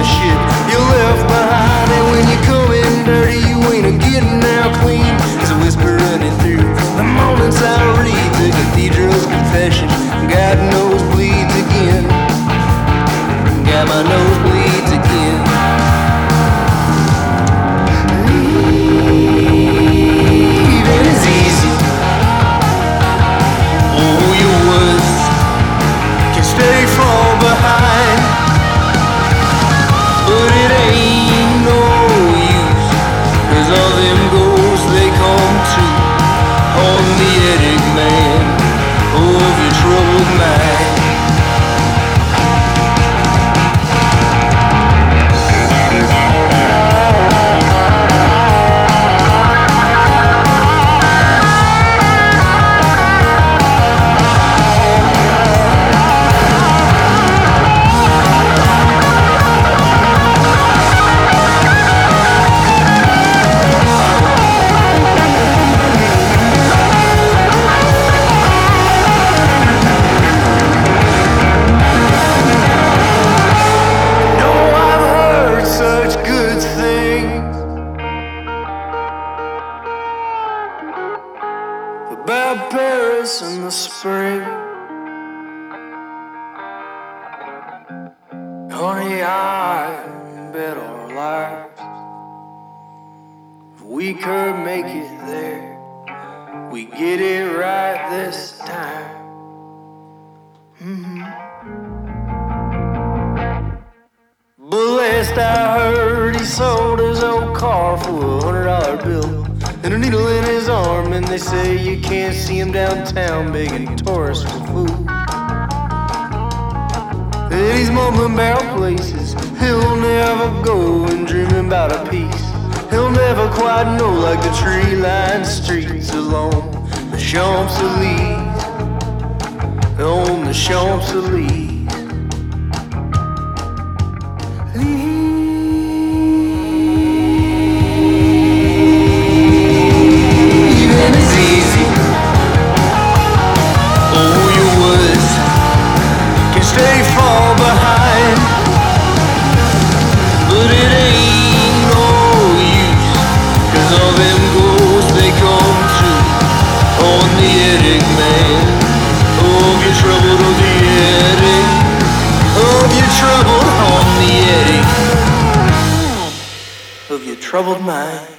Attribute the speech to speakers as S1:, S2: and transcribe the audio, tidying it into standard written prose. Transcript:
S1: shit you left behind. And when you come in dirty, you ain't a getting out clean. There's a whisper running through the moments I read the cathedral's confession. God knows bleeds again. Got my nose bleeds again. Leaving is easy. Oh, your words can stay far behind, but it ain't no use, 'cause all them goals they come to on the attic, man, of your troubled mind. About Paris in the spring, honey, I bet our lives, if we could make it there, we get it right this time. But last I heard, he sold his old car for $100 bill and a needle in his arm, and they say you can't see him downtown begging tourists for food. And he's mumbling about places he'll never go and dreaming about a peace he'll never quite know, like the tree-lined streets along the Champs-Élysées, on the Champs-Élyses. Stay far behind, but it ain't no use, 'cause all them goals they come to on the attic, man, of your troubled on the attic, of your troubled on the attic, of your troubled mind.